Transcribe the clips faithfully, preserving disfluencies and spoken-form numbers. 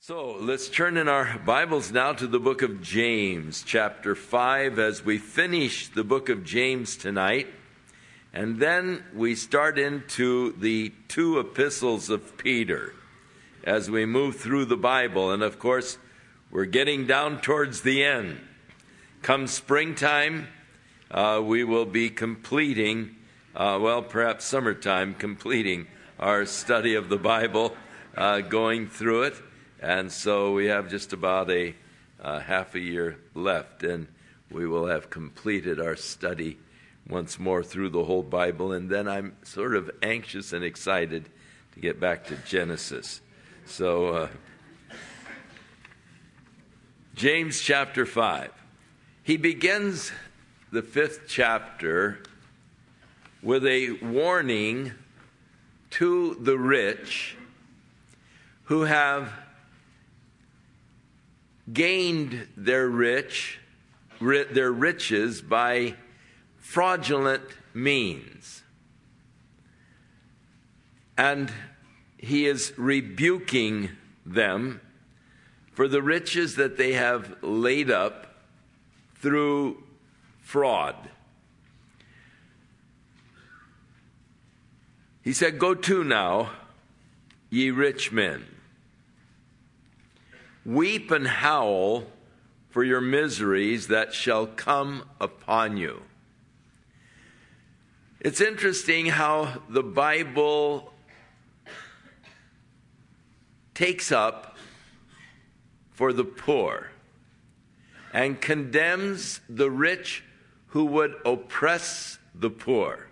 So let's turn in our Bibles now to the book of James, chapter five, as we finish the book of James tonight. And then we start into the two epistles of Peter as we move through the Bible. And of course, we're getting down towards the end. Come springtime, uh, we will be completing, uh, well, perhaps summertime, completing our study of the Bible, uh, going through it. And so we have just about a uh, half a year left, and we will have completed our study once more through the whole Bible. And then I'm sort of anxious and excited to get back to Genesis. So, uh, James chapter five. He begins the fifth chapter with a warning to the rich who have gained their rich, their riches by fraudulent means. And he is rebuking them for the riches that they have laid up through fraud. He said, "Go to now, ye rich men. Weep and howl for your miseries that shall come upon you." It's interesting how the Bible takes up for the poor and condemns the rich who would oppress the poor.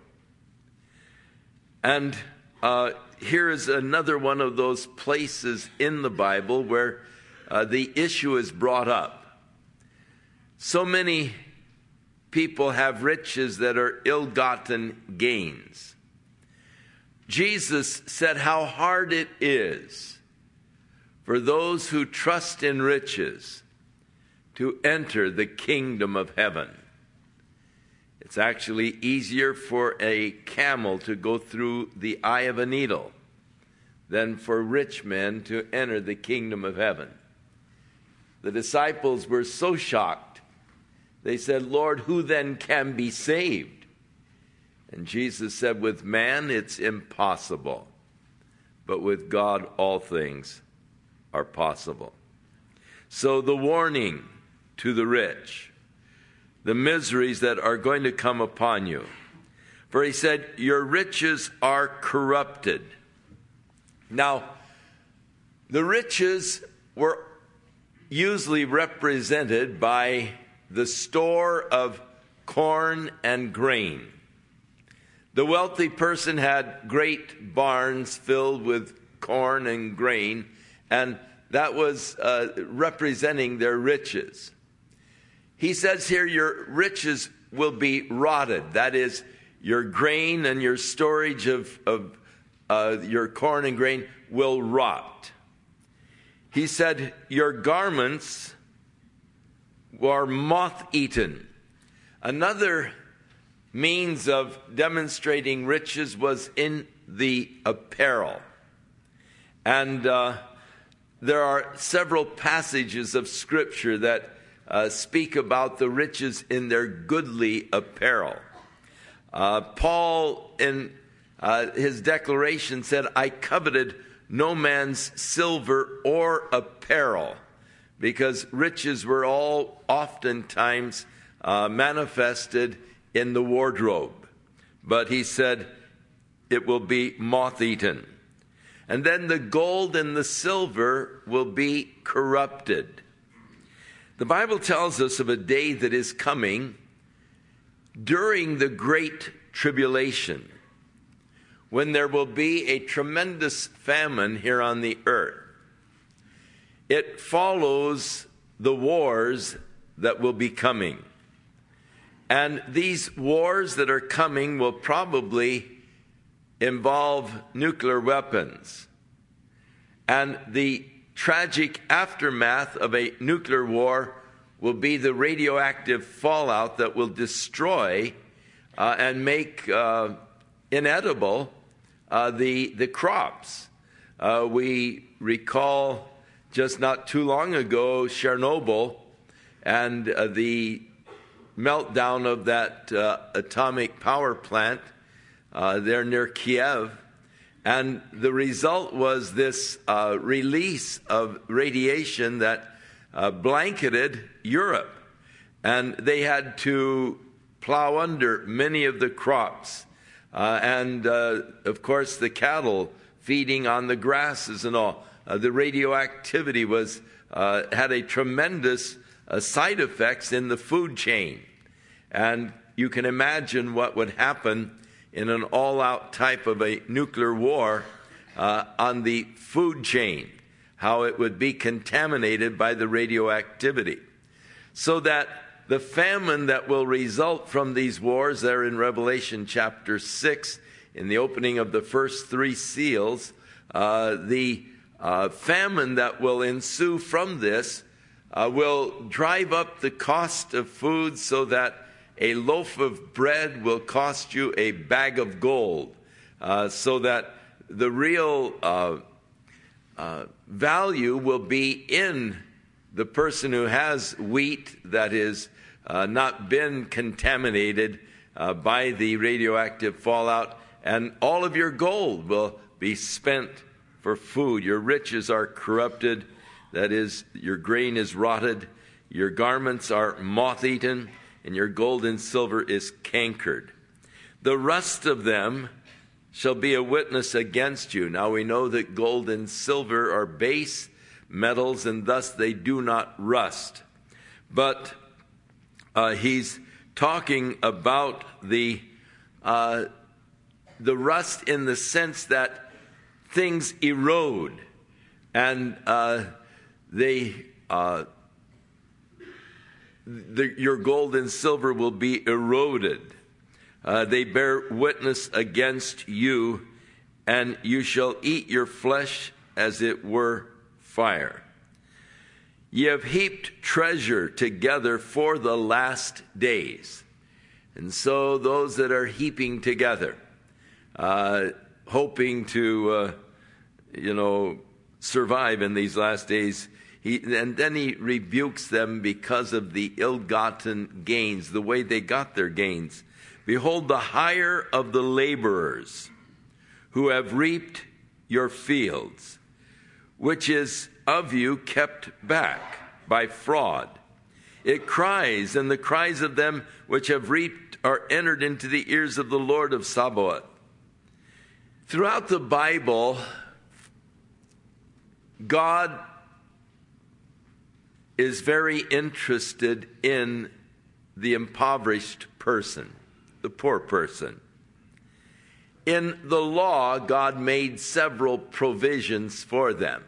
And uh, here is another one of those places in the Bible where Uh, the issue is brought up. So many people have riches that are ill-gotten gains. Jesus said how hard it is for those who trust in riches to enter the kingdom of heaven. It's actually easier for a camel to go through the eye of a needle than for rich men to enter the kingdom of heaven. The disciples were so shocked. They said, "Lord, who then can be saved?" And Jesus said, "With man it's impossible, but with God all things are possible." So the warning to the rich, the miseries that are going to come upon you. For he said, "Your riches are corrupted." Now, the riches were usually represented by the store of corn and grain. The wealthy person had great barns filled with corn and grain, and that was uh, representing their riches. He says here, your riches will be rotted. That is, your grain and your storage of, of uh, your corn and grain will rot. He said, your garments were moth-eaten. Another means of demonstrating riches was in the apparel. And uh, there are several passages of Scripture that uh, speak about the riches in their goodly apparel. Uh, Paul, in uh, his declaration, said, "I coveted no man's silver or apparel," because riches were all oftentimes uh, manifested in the wardrobe. But he said, it will be moth-eaten. And then the gold and the silver will be corrupted. The Bible tells us of a day that is coming during the Great Tribulation, when there will be a tremendous famine here on the earth. It follows the wars that will be coming. And these wars that are coming will probably involve nuclear weapons. And the tragic aftermath of a nuclear war will be the radioactive fallout that will destroy uh, and make uh, inedible Uh, the, the crops. Uh, we recall just not too long ago, Chernobyl and uh, the meltdown of that uh, atomic power plant uh, there near Kiev. And the result was this uh, release of radiation that uh, blanketed Europe. And they had to plow under many of the crops. Uh, and, uh, of course, the cattle feeding on the grasses and all. Uh, the radioactivity was uh, had a tremendous uh, side effects in the food chain. And you can imagine what would happen in an all-out type of a nuclear war uh, on the food chain, how it would be contaminated by the radioactivity. So that the famine that will result from these wars there in Revelation chapter six, in the opening of the first three seals, uh, the uh, famine that will ensue from this uh, will drive up the cost of food so that a loaf of bread will cost you a bag of gold, uh, so that the real uh, uh, value will be in the person who has wheat that is uh, not been contaminated uh, by the radioactive fallout, and all of your gold will be spent for food. Your riches are corrupted, that is, your grain is rotted, your garments are moth-eaten, and your gold and silver is cankered. The rust of them shall be a witness against you. Now we know that gold and silver are base metals, and thus they do not rust. But uh, he's talking about the uh, the rust in the sense that things erode, and uh, they uh, the, your gold and silver will be eroded. Uh, they bear witness against you, and you shall eat your flesh as it were fire. Ye have heaped treasure together for the last days. And so those that are heaping together, uh, hoping to, uh, you know, survive in these last days, he, and then he rebukes them because of the ill-gotten gains, the way they got their gains. Behold, the hire of the laborers who have reaped your fields, which is of you kept back by fraud. It cries, and the cries of them which have reaped are entered into the ears of the Lord of Sabaoth. Throughout the Bible, God is very interested in the impoverished person, the poor person. In the law, God made several provisions for them.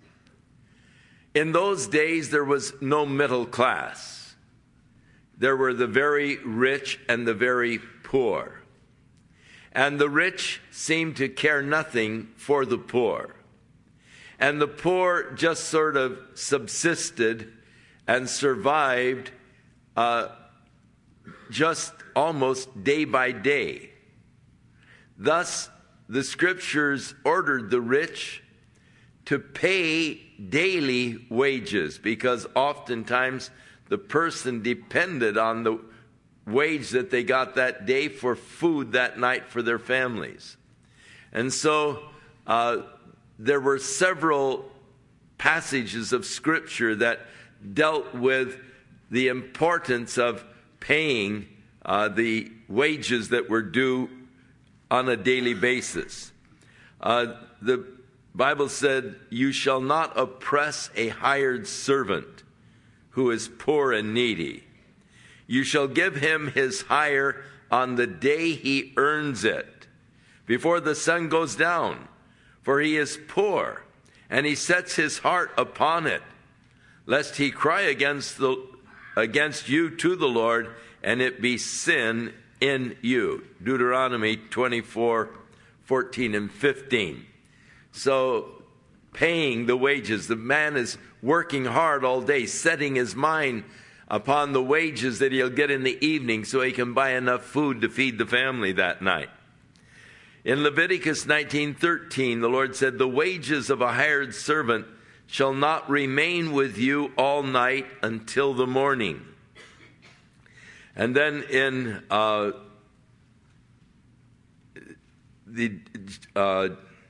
In those days, there was no middle class. There were the very rich and the very poor. And the rich seemed to care nothing for the poor. And the poor just sort of subsisted and survived uh, just almost day by day. Thus, the scriptures ordered the rich to pay daily wages, because oftentimes the person depended on the wage that they got that day for food that night for their families. And so uh, there were several passages of scripture that dealt with the importance of paying uh, the wages that were due on a daily basis. Uh, the Bible said, you shall not oppress a hired servant who is poor and needy. You shall give him his hire on the day he earns it, before the sun goes down, for he is poor, and he sets his heart upon it, lest he cry against the against you to the Lord, and it be sin in you. Deuteronomy twenty-four, fourteen and fifteen. So paying the wages, the man is working hard all day, setting his mind upon the wages that he'll get in the evening so he can buy enough food to feed the family that night. In Leviticus nineteen thirteen, the Lord said, the wages of a hired servant shall not remain with you all night until the morning. And then in uh, the uh,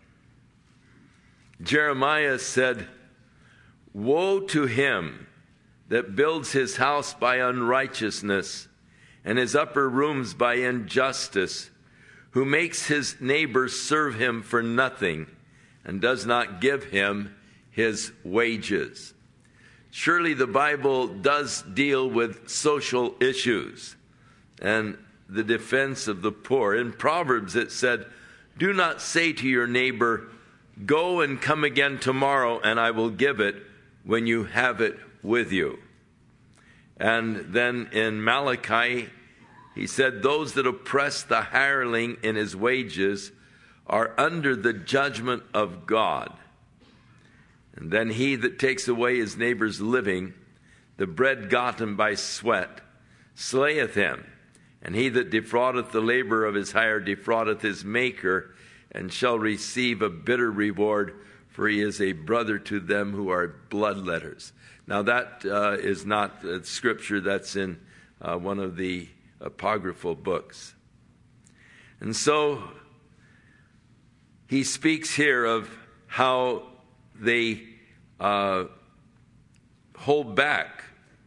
Jeremiah said, woe to him that builds his house by unrighteousness and his upper rooms by injustice, who makes his neighbors serve him for nothing and does not give him his wages. Surely the Bible does deal with social issues and the defense of the poor. In Proverbs it said, do not say to your neighbor, go and come again tomorrow, and I will give it when you have it with you. And then in Malachi, he said, those that oppress the hireling in his wages are under the judgment of God. And then he that takes away his neighbor's living, the bread gotten by sweat, slayeth him. And he that defraudeth the labor of his hire defraudeth his maker, and shall receive a bitter reward, for he is a brother to them who are bloodletters. Now that uh, is not uh, scripture, that's in uh, one of the apocryphal books. And so he speaks here of how they uh, hold back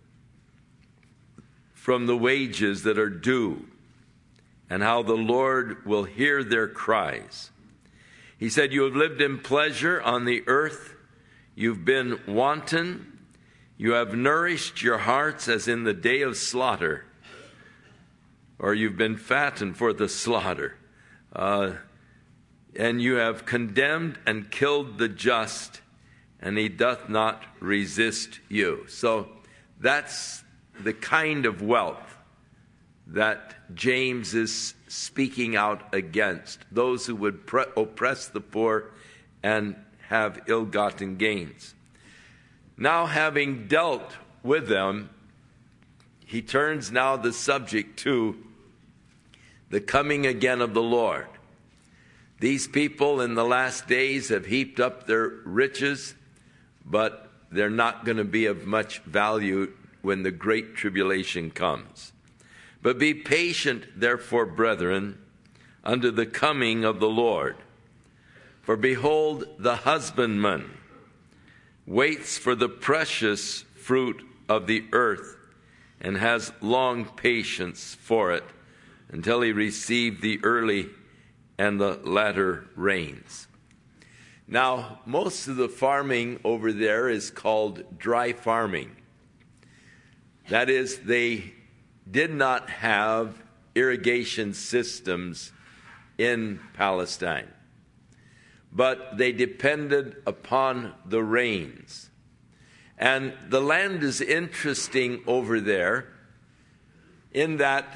from the wages that are due, and how the Lord will hear their cries. He said, you have lived in pleasure on the earth, you've been wanton, you have nourished your hearts as in the day of slaughter, or you've been fattened for the slaughter. Uh, and you have condemned and killed the just, and he doth not resist you. So that's the kind of wealth that James is speaking out against, those who would pre- oppress the poor and have ill-gotten gains. Now, having dealt with them, he turns now the subject to the coming again of the Lord. These people in the last days have heaped up their riches, but they're not going to be of much value when the great tribulation comes. But be patient, therefore, brethren, unto the coming of the Lord. For behold, the husbandman waits for the precious fruit of the earth, and has long patience for it, until he receive the early and the latter rains. Now, most of the farming over there is called dry farming. That is, they did not have irrigation systems in Palestine, but they depended upon the rains. And the land is interesting over there in that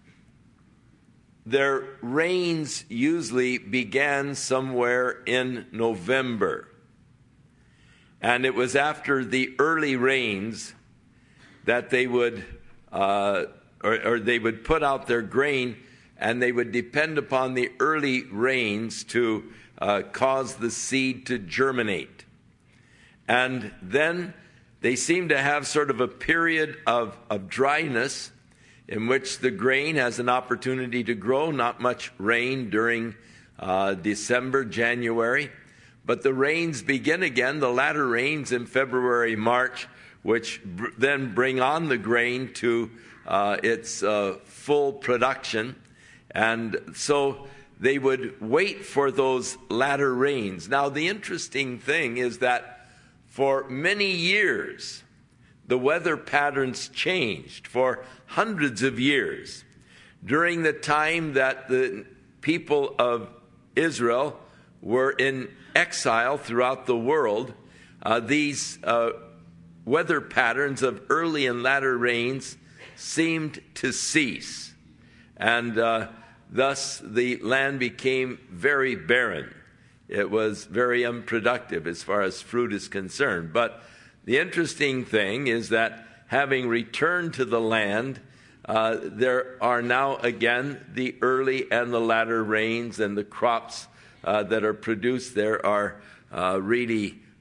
their rains usually began somewhere in November. And it was after the early rains that they would, uh, or, or they would put out their grain, and they would depend upon the early rains to uh, cause the seed to germinate. And then they seem to have sort of a period of, of dryness in which the grain has an opportunity to grow, not much rain during uh, December, January. But the rains begin again, the latter rains in February, March, which br- then bring on the grain to uh, its uh, full production. And so they would wait for those latter rains. Now, the interesting thing is that for many years, the weather patterns changed for hundreds of years. During the time that the people of Israel were in exile throughout the world, uh, these uh, weather patterns of early and latter rains seemed to cease. And uh, thus the land became very barren. It was very unproductive as far as fruit is concerned. But the interesting thing is that having returned to the land, uh, there are now again the early and the latter rains, and the crops uh, that are produced there are uh, really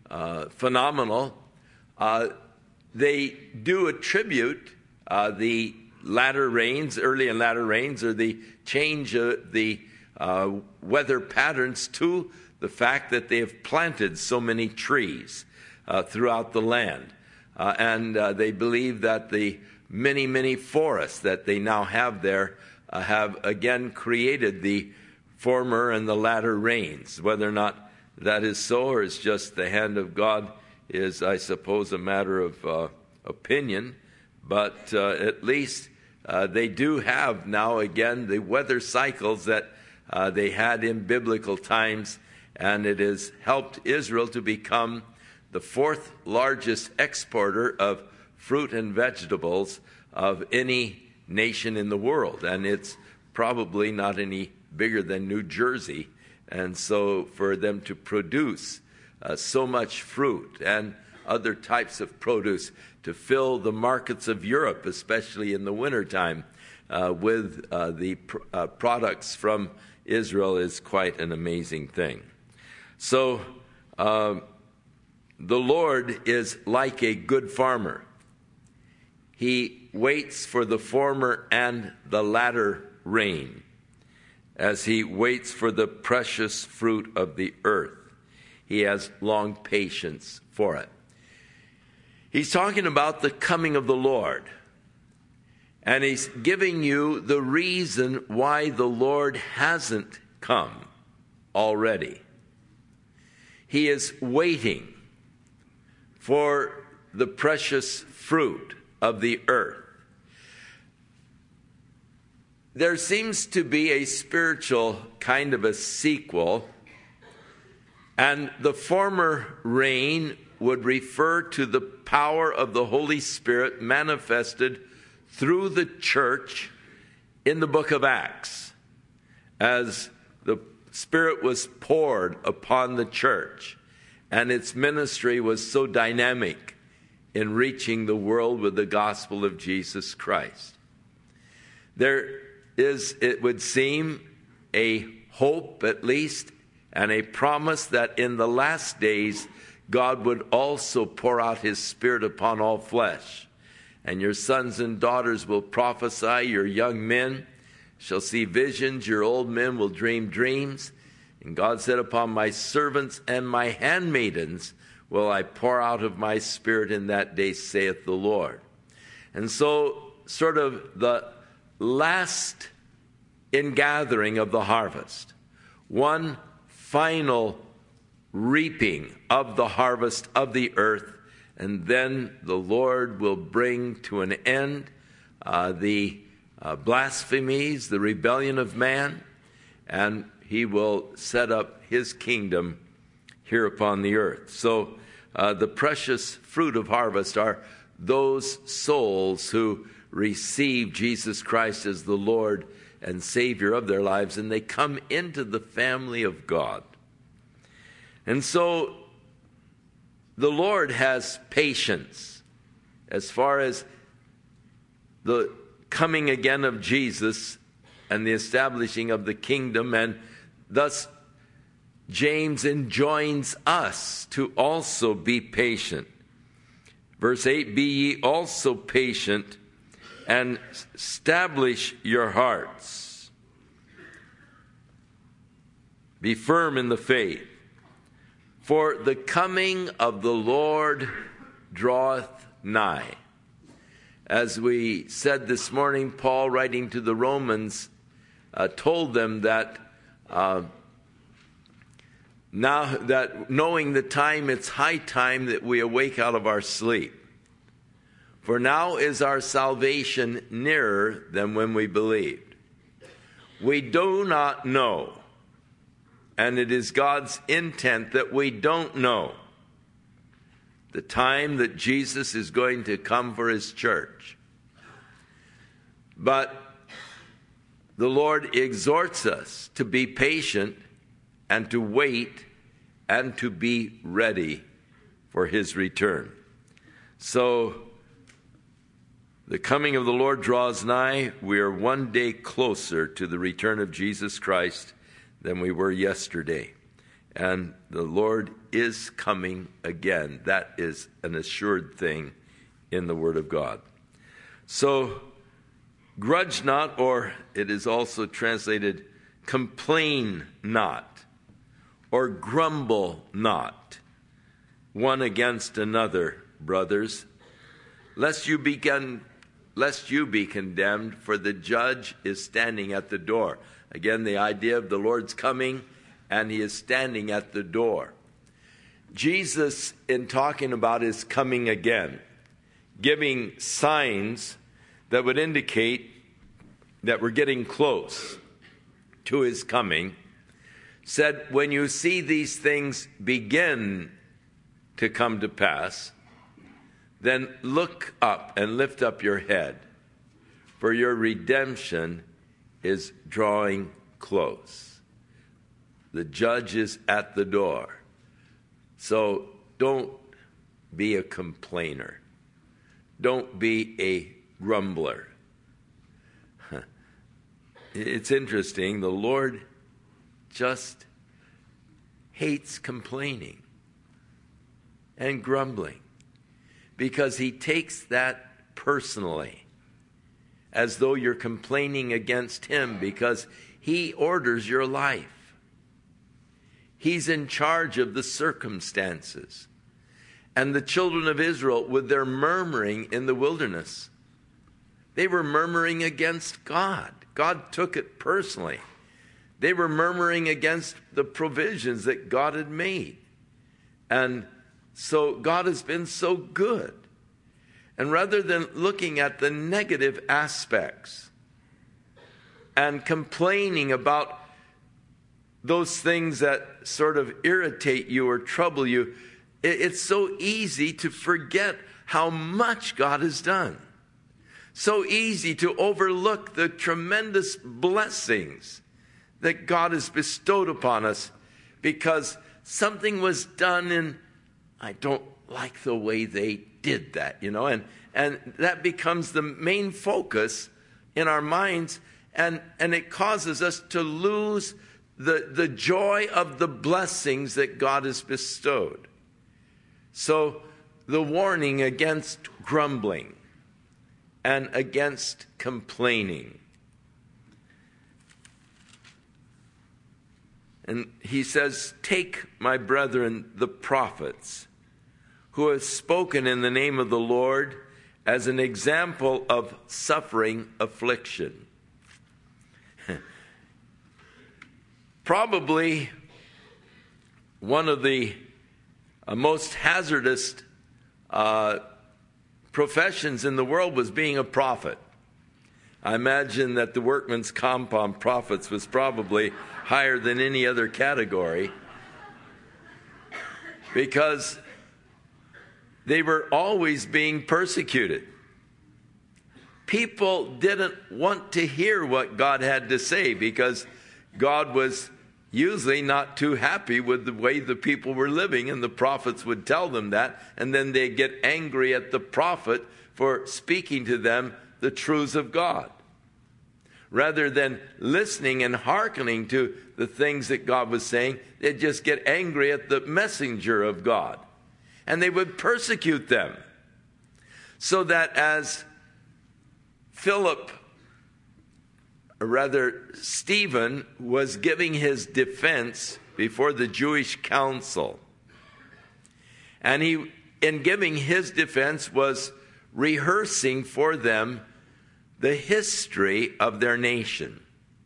uh, phenomenal. Uh, they do attribute uh, the latter rains, early and latter rains, or the change of the uh, weather patterns to the fact that they have planted so many trees uh, throughout the land. Uh, and uh, they believe that the many, many forests that they now have there uh, have again created the former and the latter rains. Whether or not that is so, or is just the hand of God, is, I suppose, a matter of uh, opinion. But uh, at least uh, they do have now again the weather cycles that uh, they had in biblical times, and it has helped Israel to become the fourth largest exporter of fruit and vegetables of any nation in the world. And it's probably not any bigger than New Jersey. And so for them to produce uh, so much fruit and other types of produce to fill the markets of Europe, especially in the wintertime, uh, with uh, the pr- uh, products from Israel is quite an amazing thing. So uh, the Lord is like a good farmer. He waits for the former and the latter rain, as he waits for the precious fruit of the earth. He has long patience for it. He's talking about the coming of the Lord. And he's giving you the reason why the Lord hasn't come already. He is waiting for the precious fruit of the earth. There seems to be a spiritual kind of a sequel, and the former rain would refer to the power of the Holy Spirit manifested through the church in the book of Acts, as the Spirit was poured upon the church, and its ministry was so dynamic in reaching the world with the gospel of Jesus Christ. There is, it would seem, a hope at least, and a promise that in the last days God would also pour out his Spirit upon all flesh. And your sons and daughters will prophesy, your young men shall see visions, your old men will dream dreams. And God said, upon my servants and my handmaidens will I pour out of my Spirit in that day, saith the Lord. And so, sort of the last ingathering of the harvest, one final reaping of the harvest of the earth, and then the Lord will bring to an end uh, the uh, blasphemies, the rebellion of man, and he will set up his kingdom here upon the earth. So uh, the precious fruit of harvest are those souls who receive Jesus Christ as the Lord and Savior of their lives, and they come into the family of God. And so the Lord has patience as far as the coming again of Jesus and the establishing of the kingdom, and thus James enjoins us to also be patient. Verse eight, be ye also patient and establish your hearts. Be firm in the faith. For the coming of the Lord draweth nigh. As we said this morning, Paul, writing to the Romans, uh, told them that uh, now that knowing the time, it's high time that we awake out of our sleep. For now is our salvation nearer than when we believed. We do not know. And it is God's intent that we don't know the time that Jesus is going to come for his church. But the Lord exhorts us to be patient and to wait and to be ready for his return. So the coming of the Lord draws nigh. We are one day closer to the return of Jesus Christ than we were yesterday. And the Lord is coming again. That is an assured thing in the Word of God. So, grudge not, or it is also translated, complain not, or grumble not, one against another, brothers, lest you begin, lest you be condemned, for the judge is standing at the door. Again, the idea of the Lord's coming, and he is standing at the door. Jesus, in talking about his coming again, giving signs that would indicate that we're getting close to his coming, said, when you see these things begin to come to pass, then look up and lift up your head, for your redemption is drawing close. The judge is at the door. So don't be a complainer. Don't be a grumbler. It's interesting. The Lord just hates complaining and grumbling because he takes that personally, as though you're complaining against him, because he orders your life. He's in charge of the circumstances. And the children of Israel, with their murmuring in the wilderness, they were murmuring against God. God took it personally. They were murmuring against the provisions that God had made. And so God has been so good. And rather than looking at the negative aspects and complaining about those things that sort of irritate you or trouble you, it's so easy to forget how much God has done. So easy to overlook the tremendous blessings that God has bestowed upon us because something was done and I don't like the way they did that, you know, and, and that becomes the main focus in our minds, and, and it causes us to lose the, the joy of the blessings that God has bestowed. So the warning against grumbling and against complaining. And he says, take, my brethren, the prophets, who have spoken in the name of the Lord, as an example of suffering affliction. Probably one of the uh, most hazardous uh, professions in the world was being a prophet. I imagine that the workman's comp on prophets was probably higher than any other category, because they were always being persecuted. People didn't want to hear what God had to say because God was usually not too happy with the way the people were living, and the prophets would tell them that, and then they'd get angry at the prophet for speaking to them the truths of God. Rather than listening and hearkening to the things that God was saying, they'd just get angry at the messenger of God. And they would persecute them. So that as Philip, or rather Stephen, was giving his defense before the Jewish council, and he, in giving his defense, was rehearsing for them the history of their nation.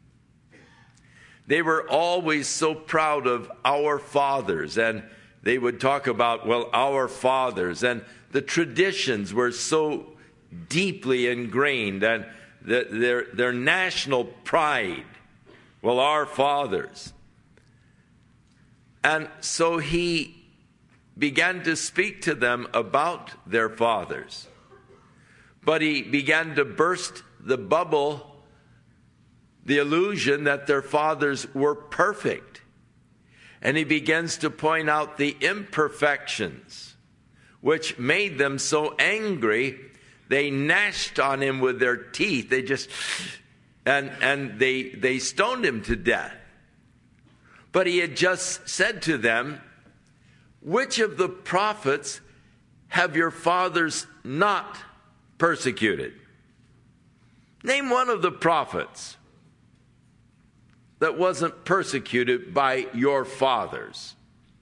They were always so proud of our fathers, and they would talk about, well, our fathers, and the traditions were so deeply ingrained, and the, their, their national pride, well, our fathers. And so he began to speak to them about their fathers. But he began to burst the bubble, the illusion that their fathers were perfect. And he begins to point out the imperfections, which made them so angry, they gnashed on him with their teeth. They just, and, and they, they stoned him to death. But he had just said to them, which of the prophets have your fathers not persecuted? Name one of the prophets that wasn't persecuted by your fathers.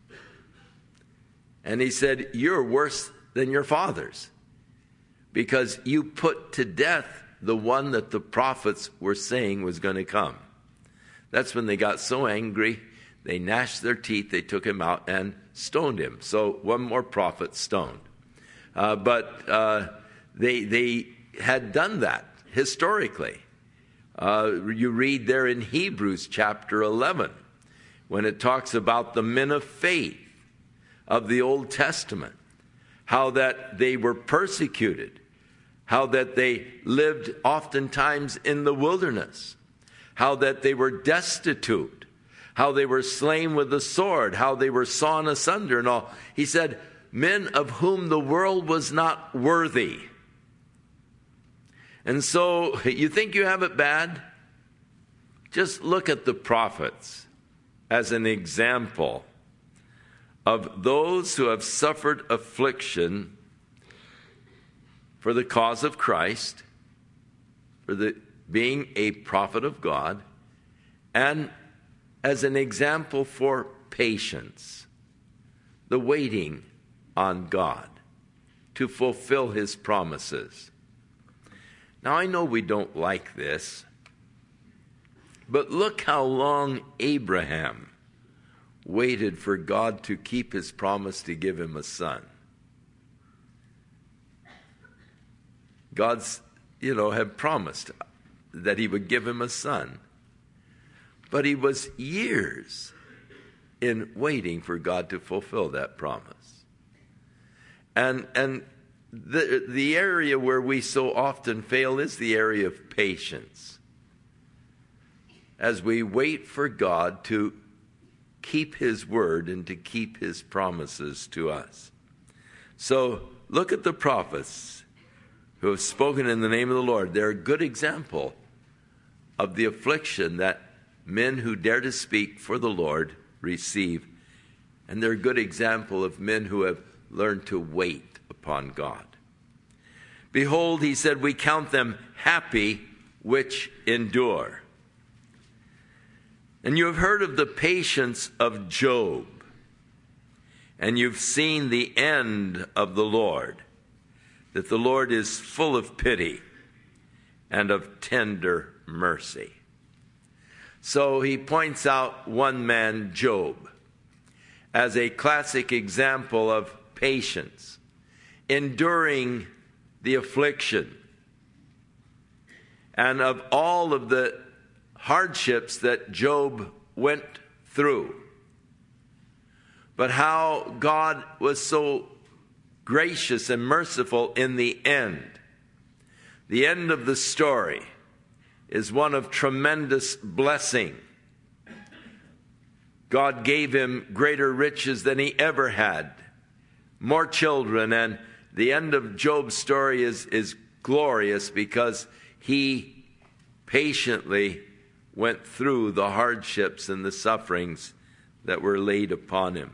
And he said, you're worse than your fathers, because you put to death the one that the prophets were saying was going to come. That's when they got so angry, they gnashed their teeth, they took him out and stoned him. So one more prophet stoned. Uh, but uh, they, they had done that historically. Uh, you read there in Hebrews chapter eleven, when it talks about the men of faith of the Old Testament, how that they were persecuted, how that they lived oftentimes in the wilderness, how that they were destitute, how they were slain with the sword, how they were sawn asunder and all. He said, men of whom the world was not worthy. And so, you think you have it bad? Just look at the prophets as an example of those who have suffered affliction for the cause of Christ, for the being a prophet of God, and as an example for patience, the waiting on God to fulfill his promises. Now, I know we don't like this, but look how long Abraham waited for God to keep his promise to give him a son. God's, you know, had promised that he would give him a son. But he was years in waiting for God to fulfill that promise. And and the the area where we so often fail is the area of patience. As we wait for God to keep his word and to keep his promises to us. So look at the prophets who have spoken in the name of the Lord. They're a good example of the affliction that men who dare to speak for the Lord receive. And they're a good example of men who have learned to wait upon God. Behold, he said, we count them happy which endure. And you have heard of the patience of Job, and you've seen the end of the Lord, that the Lord is full of pity and of tender mercy. So he points out one man, Job, as a classic example of patience, enduring the affliction, and of all of the hardships that Job went through. But how God was so gracious and merciful in the end. The end of the story is one of tremendous blessing. God gave him greater riches than he ever had, more children, and the end of Job's story is, is glorious because he patiently went through the hardships and the sufferings that were laid upon him.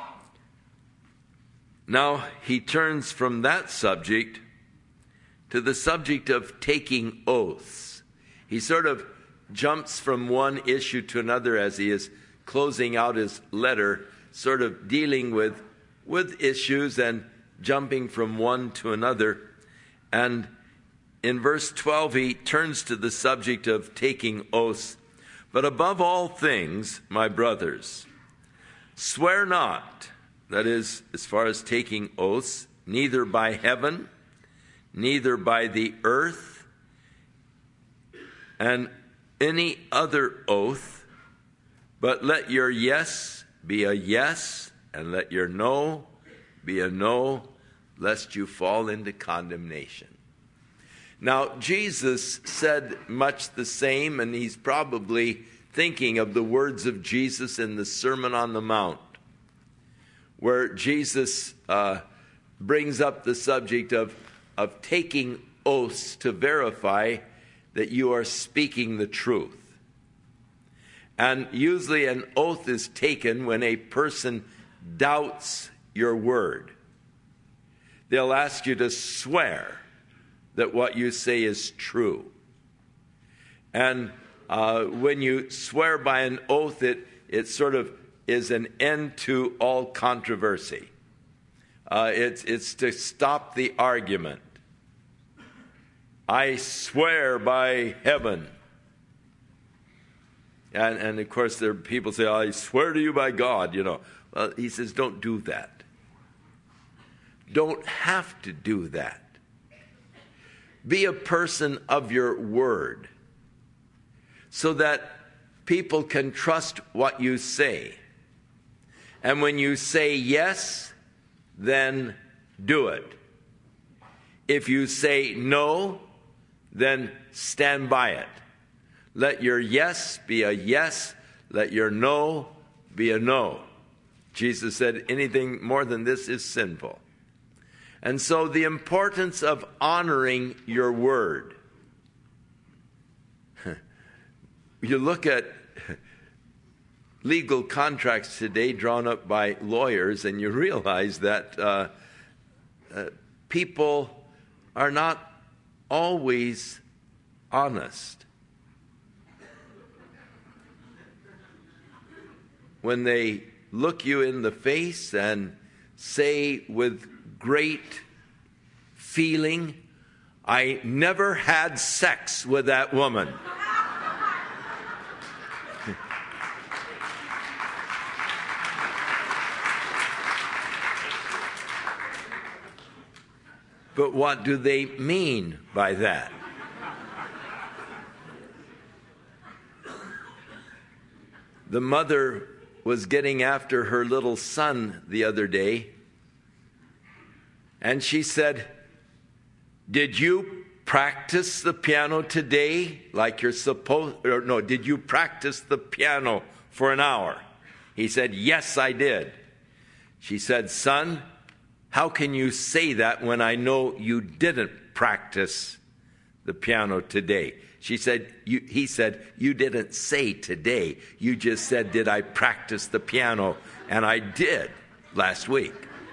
Now he turns from that subject to the subject of taking oaths. He sort of jumps from one issue to another as he is closing out his letter, sort of dealing with, with issues and jumping from one to another. And in verse twelve, he turns to the subject of taking oaths. But above all things, my brothers, swear not, that is, as far as taking oaths, neither by heaven, neither by the earth, and any other oath, but let your yes be a yes, and let your no be a no, lest you fall into condemnation. Now, Jesus said much the same, and he's probably thinking of the words of Jesus in the Sermon on the Mount, where Jesus uh, brings up the subject of, of taking oaths to verify that you are speaking the truth. And usually an oath is taken when a person doubts your word. They'll ask you to swear that what you say is true. And uh, when you swear by an oath, it, it sort of is an end to all controversy. Uh, it's, it's to stop the argument. I swear by heaven. And, and of course, there are people say, I swear to you by God, you know. Well, he says, don't do that. Don't have to do that. Be a person of your word so that people can trust what you say. And when you say yes, then do it. If you say no, then stand by it. Let your yes be a yes. Let your no be a no. Jesus said anything more than this is sinful. And so the importance of honoring your word. You look at legal contracts today drawn up by lawyers, and you realize that uh, uh, people are not always honest. When they look you in the face and say with great feeling, I never had sex with that woman. But what do they mean by that? The mother was getting after her little son the other day, and she said, did you practice the piano today like you're supposed, or no, did you practice the piano for an hour? He said, yes, I did. She said, son, how can you say that when I know you didn't practice the piano today? She said, you, he said, you didn't say today. You just said, did I practice the piano? And I did last week.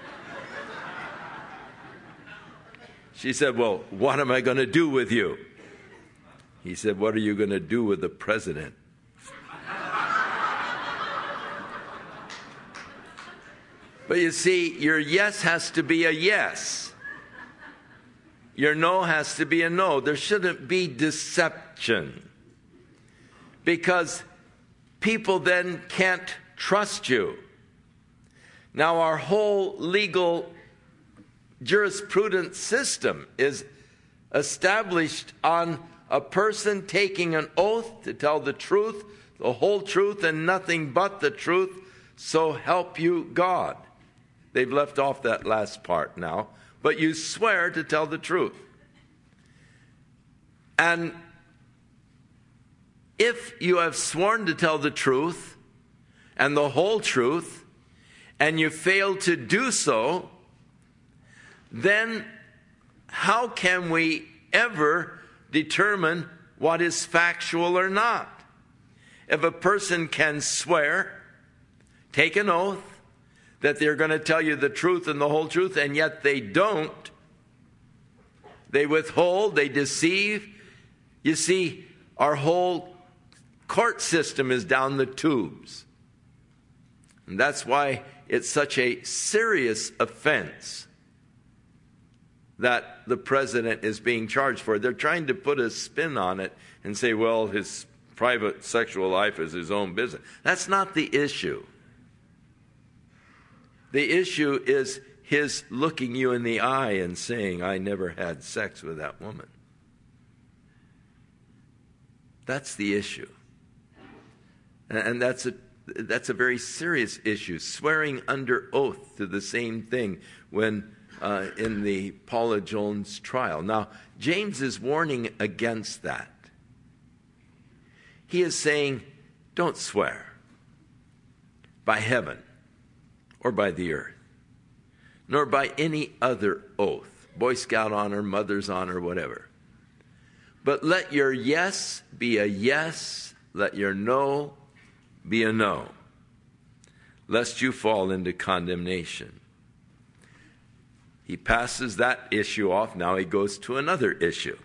She said, well, what am I going to do with you? He said, what are you going to do with the president? But you see, your yes has to be a yes. Your no has to be a no. There shouldn't be deception, because people then can't trust you. Now, our whole legal jurisprudence system is established on a person taking an oath to tell the truth, the whole truth, and nothing but the truth, so help you God. They've left off that last part now. But you swear to tell the truth. And if you have sworn to tell the truth and the whole truth, and you fail to do so, then how can we ever determine what is factual or not? If a person can swear, take an oath, that they're going to tell you the truth and the whole truth, and yet they don't. They withhold, they deceive. You see, our whole court system is down the tubes. And that's why it's such a serious offense that the president is being charged for. They're trying to put a spin on it and say, well, his private sexual life is his own business. That's not the issue. The issue is his looking you in the eye and saying, I never had sex with that woman. That's the issue. And that's a, that's a very serious issue. Swearing under oath to the same thing when uh, in the Paula Jones trial. Now, James is warning against that. He is saying, don't swear by heaven, or by the earth, nor by any other oath, Boy Scout honor, mother's honor, whatever. But let your yes be a yes, let your no be a no, lest you fall into condemnation. He passes that issue off. Now he goes to another issue.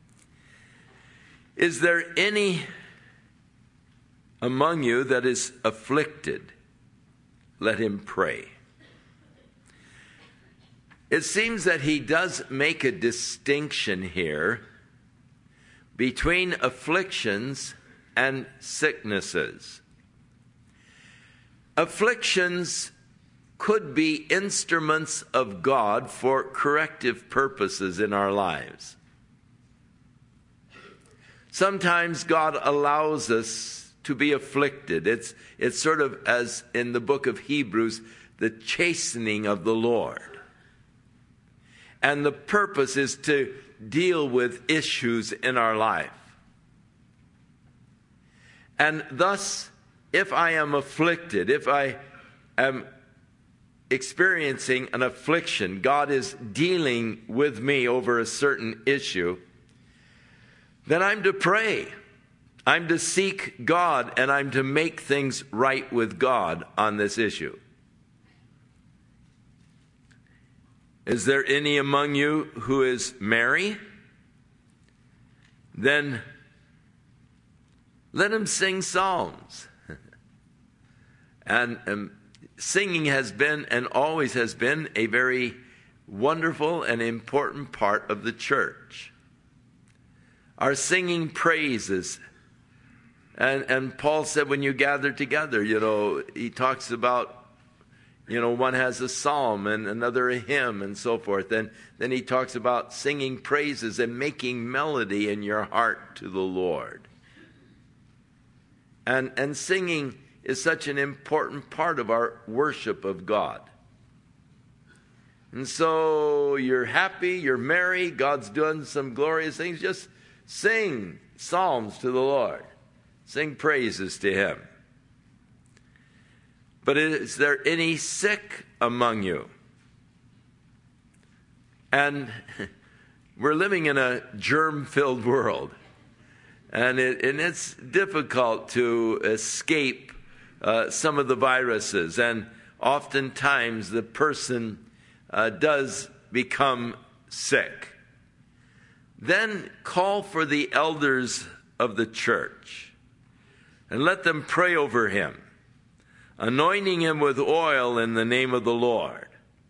Is there any among you that is afflicted? Let him pray. It seems that he does make a distinction here between afflictions and sicknesses. Afflictions could be instruments of God for corrective purposes in our lives. Sometimes God allows us to be afflicted. It's, it's sort of as in the book of Hebrews, the chastening of the Lord. And the purpose is to deal with issues in our life. And thus, if I am afflicted, if I am experiencing an affliction, God is dealing with me over a certain issue, then I'm to pray. I'm to seek God, and I'm to make things right with God on this issue. Is there any among you who is merry? Then let him sing psalms. and um, Singing has been and always has been a very wonderful and important part of the church. Our singing praises. And, and Paul said when you gather together, you know, he talks about, you know, one has a psalm and another a hymn and so forth. And then he talks about singing praises and making melody in your heart to the Lord. And, and singing is such an important part of our worship of God. And so you're happy, you're merry, God's doing some glorious things. Just sing psalms to the Lord. Sing praises to him. But is there any sick among you? And we're living in a germ-filled world. And, it, and it's difficult to escape Uh, some of the viruses, and oftentimes the person uh, does become sick. Then call for the elders of the church and let them pray over him, anointing him with oil in the name of the Lord.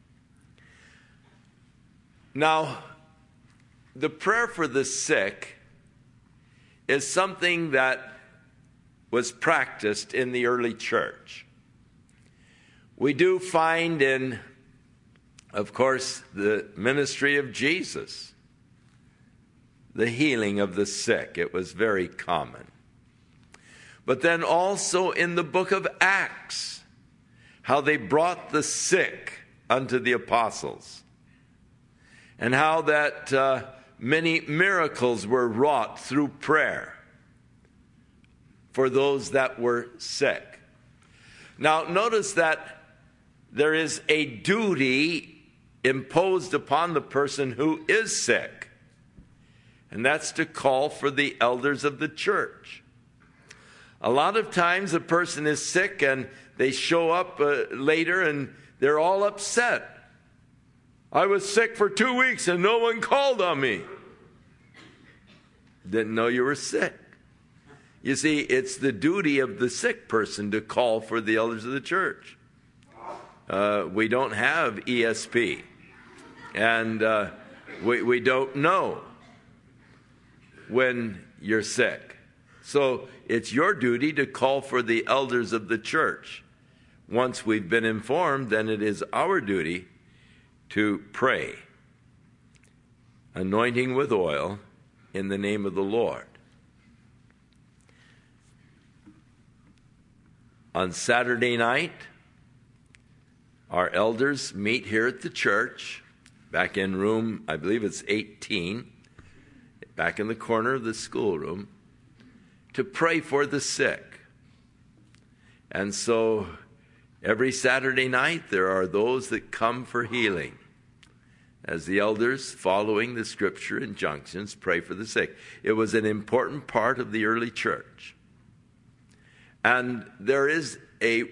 Now, the prayer for the sick is something that was practiced in the early church. We do find in, of course, the ministry of Jesus, the healing of the sick. It was very common. But then also in the book of Acts, how they brought the sick unto the apostles, and how that uh, many miracles were wrought through prayer for those that were sick. Now, notice that there is a duty imposed upon the person who is sick, and that's to call for the elders of the church. A lot of times a person is sick and they show up uh, later and they're all upset. I was sick for two weeks and no one called on me. Didn't know you were sick. You see, it's the duty of the sick person to call for the elders of the church. Uh, we don't have E S P, and uh, we, we don't know when you're sick. So it's your duty to call for the elders of the church. Once we've been informed, then it is our duty to pray, anointing with oil in the name of the Lord. On Saturday night, our elders meet here at the church, back in room, I believe it's eighteen, back in the corner of the schoolroom, to pray for the sick. And so every Saturday night, there are those that come for healing, as the elders, following the scripture injunctions, pray for the sick. It was an important part of the early church. And there is a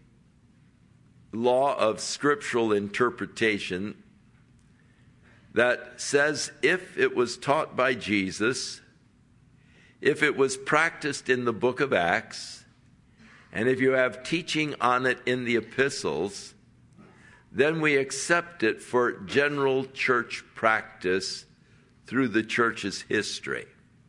law of scriptural interpretation that says if it was taught by Jesus, if it was practiced in the book of Acts, and if you have teaching on it in the epistles, then we accept it for general church practice through the church's history.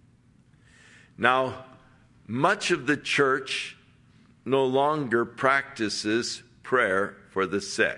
Now, much of the church no longer practices prayer for the sick.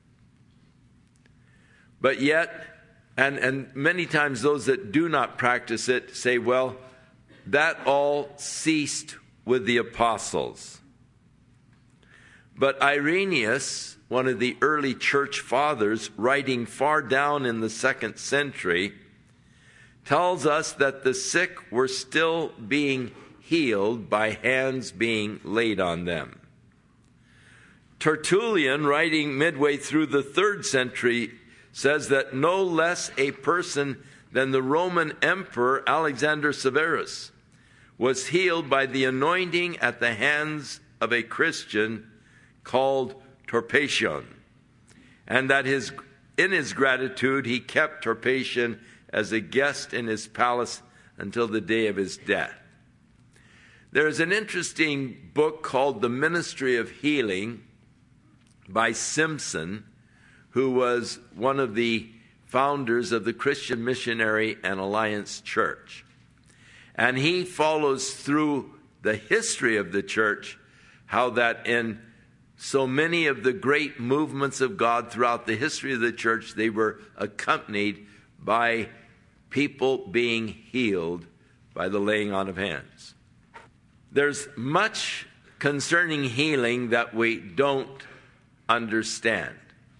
But yet, and, and many times those that do not practice it say, well, that all ceased with the apostles. But Irenaeus, one of the early church fathers, writing far down in the second century, tells us that the sick were still being healed by hands being laid on them. Tertullian, writing midway through the third century, says that no less a person than the Roman Emperor Alexander Severus was healed by the anointing at the hands of a Christian called Torpation, and that his, in his gratitude he kept Torpation as a guest in his palace until the day of his death. There's an interesting book called The Ministry of Healing by Simpson, who was one of the founders of the Christian Missionary and Alliance Church. And he follows through the history of the church, how that in so many of the great movements of God throughout the history of the church, they were accompanied by people being healed by the laying on of hands. There's much concerning healing that we don't understand.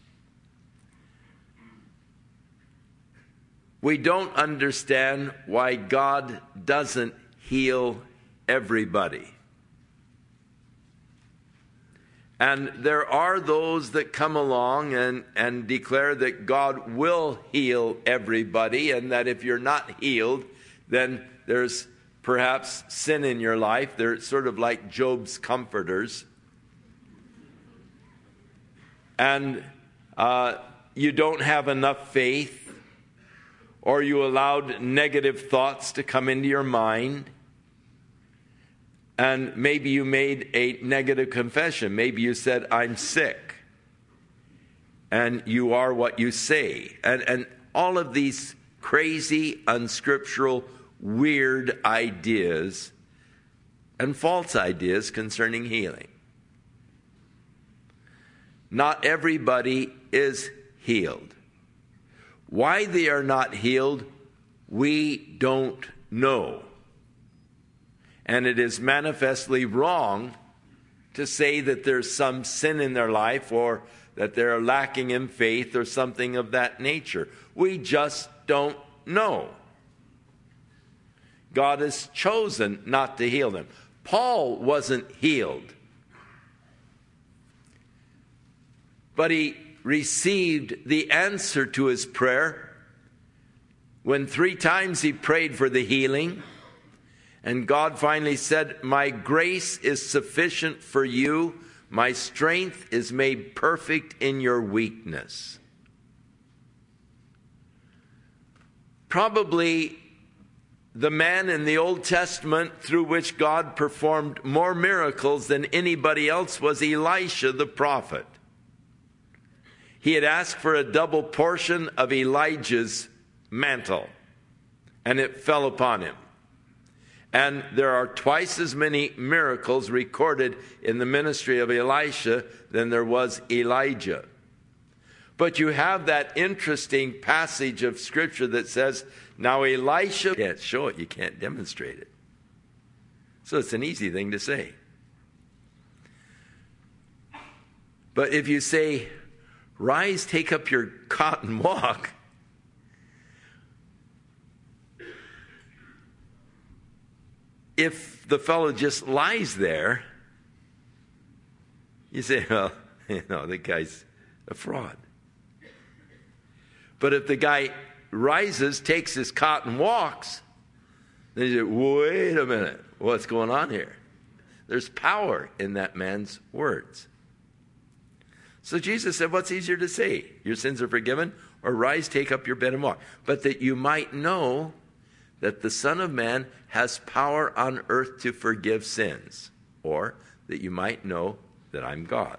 We don't understand why God doesn't heal everybody. And there are those that come along and, and declare that God will heal everybody, and that if you're not healed, then there's perhaps sin in your life. They're sort of like Job's comforters. And uh, you don't have enough faith, or you allowed negative thoughts to come into your mind. And maybe you made a negative confession. Maybe you said, I'm sick. And you are what you say. And, and all of these crazy, unscriptural, weird ideas and false ideas concerning healing. Not everybody is healed. Why they are not healed, we don't know. And it is manifestly wrong to say that there's some sin in their life or that they're lacking in faith or something of that nature. We just don't know. God has chosen not to heal them. Paul wasn't healed, but he received the answer to his prayer when three times he prayed for the healing. And God finally said, my grace is sufficient for you. My strength is made perfect in your weakness. Probably the man in the Old Testament through which God performed more miracles than anybody else was Elisha the prophet. He had asked for a double portion of Elijah's mantle, and it fell upon him. And there are twice as many miracles recorded in the ministry of Elisha than there was Elijah. But you have that interesting passage of Scripture that says, now Elisha, you can't show it, you can't demonstrate it. So it's an easy thing to say. But if you say, rise, take up your cot and walk, if the fellow just lies there, you say, well, you know, the guy's a fraud. But if the guy rises, takes his cot and walks, then you say, wait a minute, what's going on here? There's power in that man's words. So Jesus said, what's easier to say? Your sins are forgiven, or rise, take up your bed and walk. But that you might know that the Son of Man has power on earth to forgive sins, or that you might know that I'm God.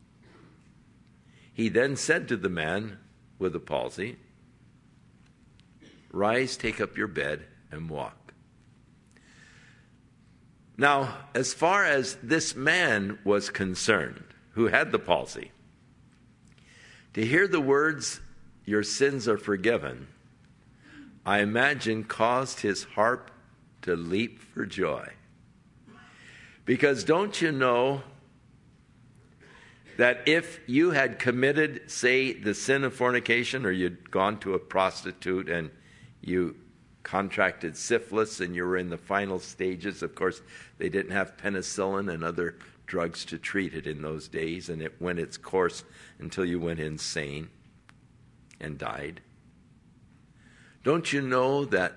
He then said to the man with the palsy, rise, take up your bed and walk. Now, as far as this man was concerned, who had the palsy, to hear the words, your sins are forgiven, I imagine caused his heart to leap for joy. Because don't you know that if you had committed, say, the sin of fornication, or you'd gone to a prostitute and you contracted syphilis and you were in the final stages, of course, they didn't have penicillin and other drugs to treat it in those days, and it went its course until you went insane and died. Don't you know that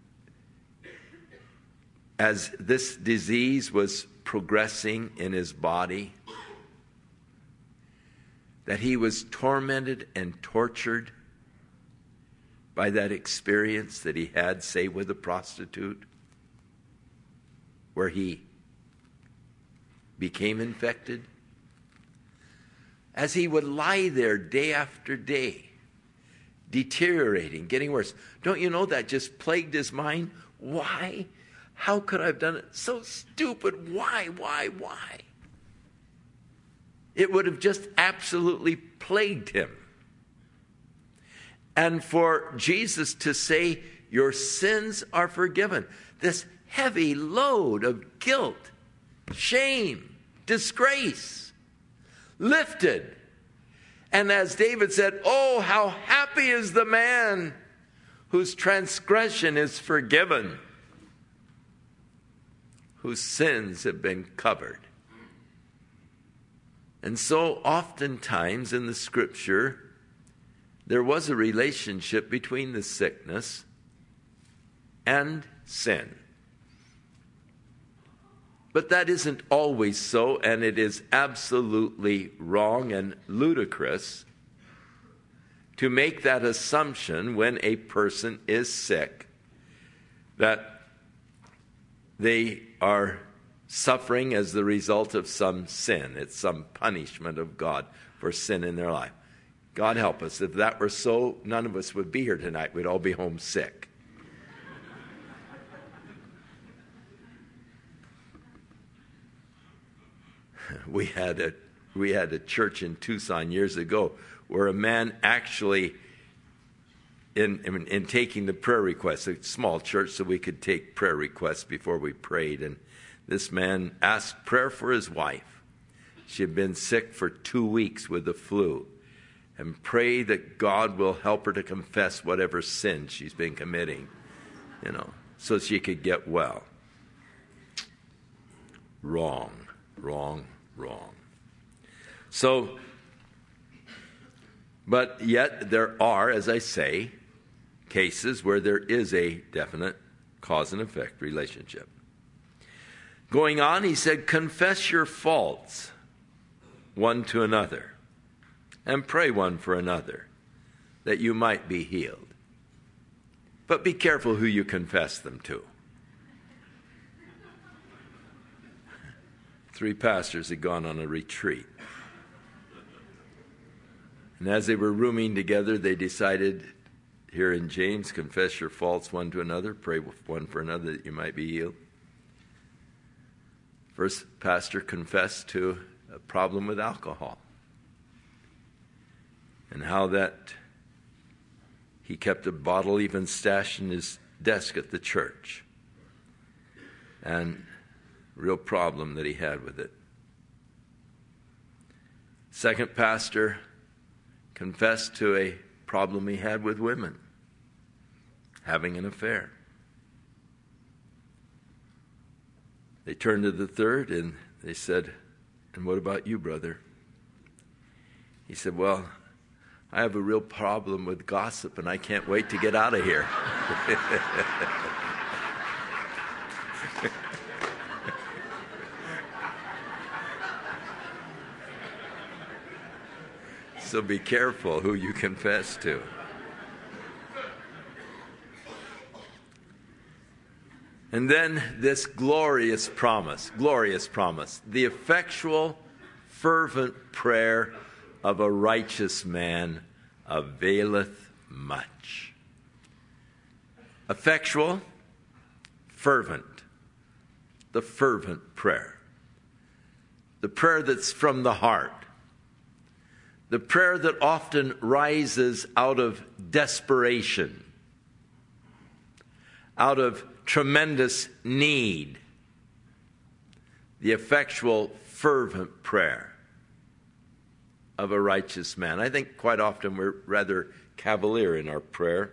as this disease was progressing in his body, that he was tormented and tortured by that experience that he had, say, with a prostitute, where he became infected? As he would lie there day after day, deteriorating, getting worse. Don't you know that just plagued his mind? Why? How could I have done it? So stupid. Why, why, why? It would have just absolutely plagued him. And for Jesus to say, your sins are forgiven, this heavy load of guilt, shame, disgrace, lifted. And as David said, oh, how happy is the man whose transgression is forgiven, whose sins have been covered. And so oftentimes in the scripture, there was a relationship between the sickness and sin. But that isn't always so, and it is absolutely wrong and ludicrous to make that assumption when a person is sick, that they are suffering as the result of some sin. It's some punishment of God for sin in their life. God help us. If that were so, none of us would be here tonight. We'd all be home sick. We had a we had a church in Tucson years ago where a man actually, in, in in taking the prayer requests, a small church, so we could take prayer requests before we prayed, and this man asked prayer for his wife. She had been sick for two weeks with the flu, and pray that God will help her to confess whatever sin she's been committing, you know, so she could get well. Wrong, wrong, wrong. So, but yet there are, as I say, cases where there is a definite cause and effect relationship. Going on, he said, confess your faults one to another and pray one for another that you might be healed. But be careful who you confess them to. Three pastors had gone on a retreat. And as they were rooming together, they decided, here in James, confess your faults one to another, pray one for another that you might be healed. First pastor confessed to a problem with alcohol and how that he kept a bottle even stashed in his desk at the church, and real problem that he had with it. Second pastor confessed to a problem he had with women, having an affair. They turned to the third and they said, and what about you, brother? He said, well, I have a real problem with gossip and I can't wait to get out of here. so be careful who you confess to. And then this glorious promise, glorious promise, the effectual, fervent prayer of a righteous man availeth much. Effectual, fervent, the fervent prayer. The prayer that's from the heart. The prayer that often rises out of desperation, out of tremendous need. The effectual, fervent prayer of a righteous man. I think quite often we're rather cavalier in our prayer.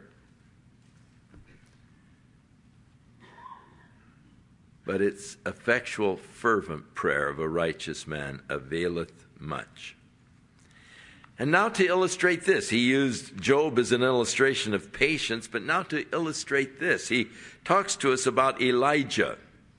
But it's effectual, fervent prayer of a righteous man availeth much. And now to illustrate this, he used Job as an illustration of patience, but now to illustrate this, he talks to us about Elijah.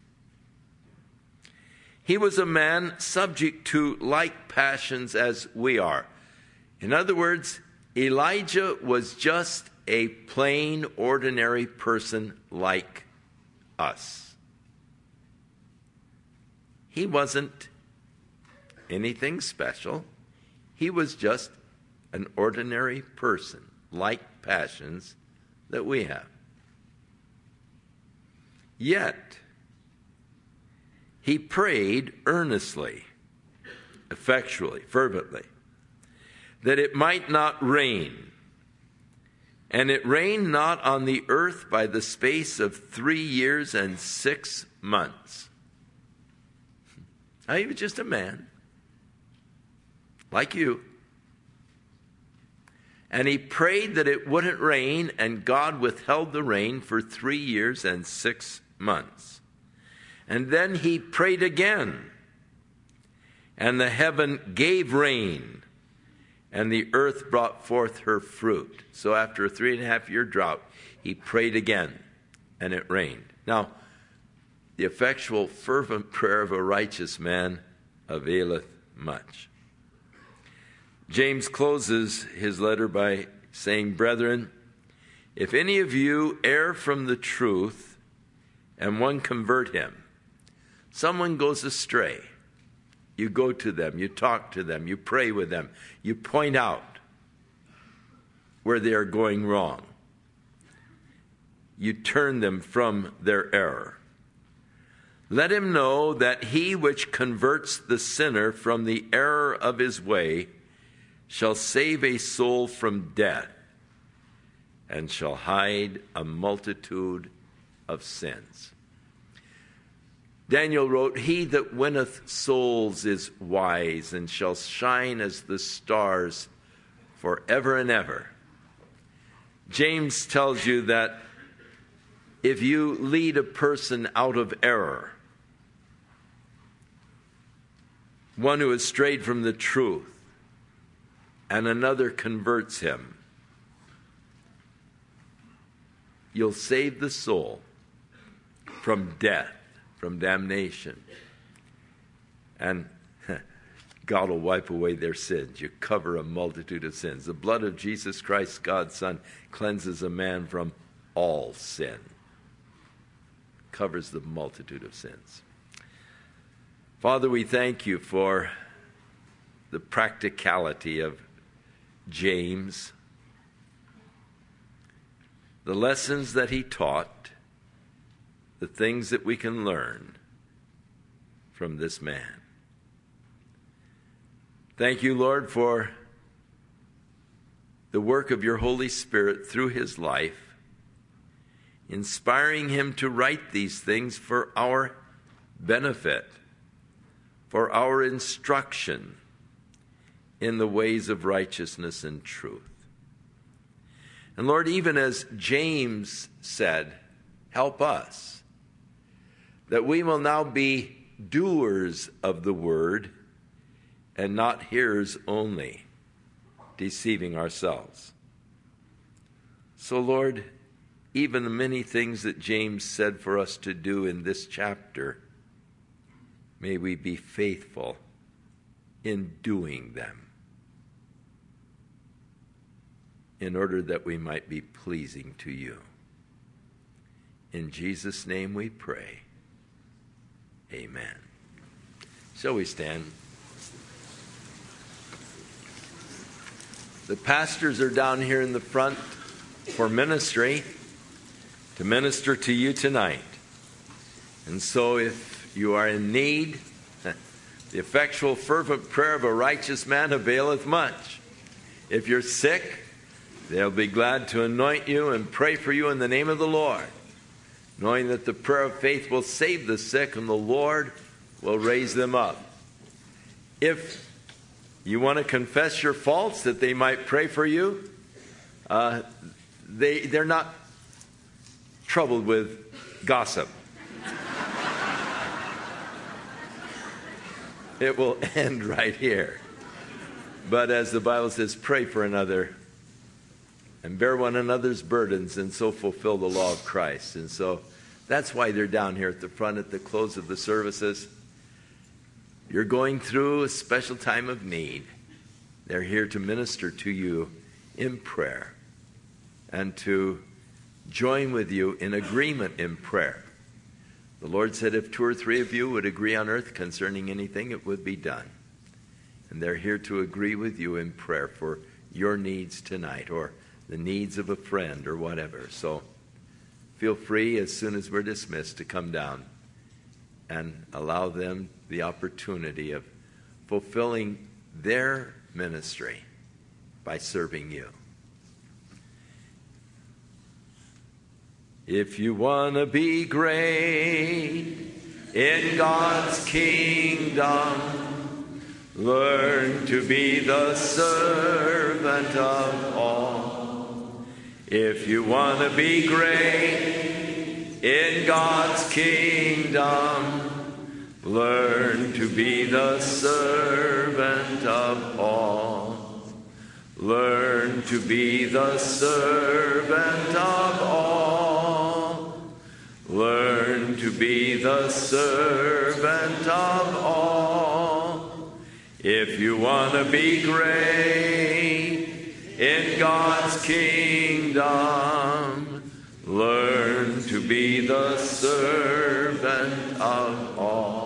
He was a man subject to like passions as we are. In other words, Elijah was just a plain, ordinary person like us. He wasn't anything special. He was just an ordinary person, like passions that we have. Yet, he prayed earnestly, effectually, fervently, that it might not rain. And it rained not on the earth by the space of three years and six months. Now, he was just a man, like you. And he prayed that it wouldn't rain, and God withheld the rain for three years and six months. And then he prayed again, and the heaven gave rain, and the earth brought forth her fruit. So after a three and a half year drought, he prayed again, and it rained. Now, the effectual, fervent prayer of a righteous man availeth much. James closes his letter by saying, Brethren, if any of you err from the truth and one convert him, someone goes astray, you go to them, you talk to them, you pray with them, you point out where they are going wrong. You turn them from their error. Let him know that he which converts the sinner from the error of his way shall save a soul from death and shall hide a multitude of sins. Daniel wrote, He that winneth souls is wise and shall shine as the stars forever and ever. James tells you that if you lead a person out of error, one who has strayed from the truth, and another converts him, you'll save the soul from death, from damnation. And God will wipe away their sins. You cover a multitude of sins. The blood of Jesus Christ, God's Son, cleanses a man from all sin. Covers the multitude of sins. Father, we thank you for the practicality of James, the lessons that he taught, the things that we can learn from this man. Thank you, Lord, for the work of your Holy Spirit through his life, inspiring him to write these things for our benefit, for our instruction in the ways of righteousness and truth. And Lord, even as James said, help us, that we will now be doers of the word and not hearers only, deceiving ourselves. So Lord, even the many things that James said for us to do in this chapter, may we be faithful in doing them. in order that we might be pleasing to you. In Jesus' name we pray. Amen. Shall we stand? The pastors are down here in the front for ministry, to minister to you tonight. And so if you are in need, the effectual fervent prayer of a righteous man availeth much. If you're sick, they'll be glad to anoint you and pray for you in the name of the Lord, knowing that the prayer of faith will save the sick and the Lord will raise them up. If you want to confess your faults that they might pray for you, uh, they, they're not troubled with gossip. It will end right here. But as the Bible says, pray for another and bear one another's burdens and so fulfill the law of Christ. And so that's why they're down here at the front at the close of the services. You're going through a special time of need. They're here to minister to you in prayer and to join with you in agreement in prayer. The Lord said if two or three of you would agree on earth concerning anything, it would be done. And they're here to agree with you in prayer for your needs tonight or the needs of a friend or whatever. So feel free as soon as we're dismissed to come down and allow them the opportunity of fulfilling their ministry by serving you. If you want to be great in God's kingdom, learn to be the servant of all. If you want to be great in God's kingdom, learn to be the servant of all. Learn to be the servant of all. Learn to be the servant of all. If you want to be great in God's kingdom, learn to be the servant of all.